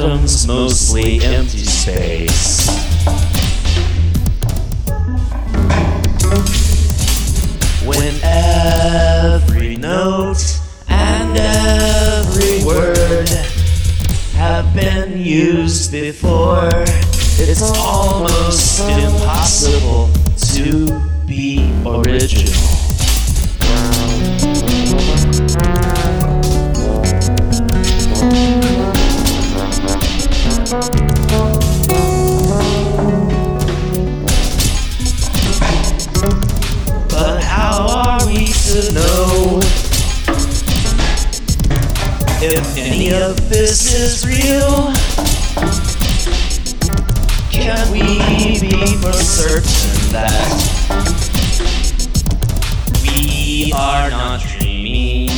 atoms, mostly empty space. When every note and every word have been used before, it's almost impossible to be original. But how are we to know if any of this is real? Can we be for certain that we are not dreaming?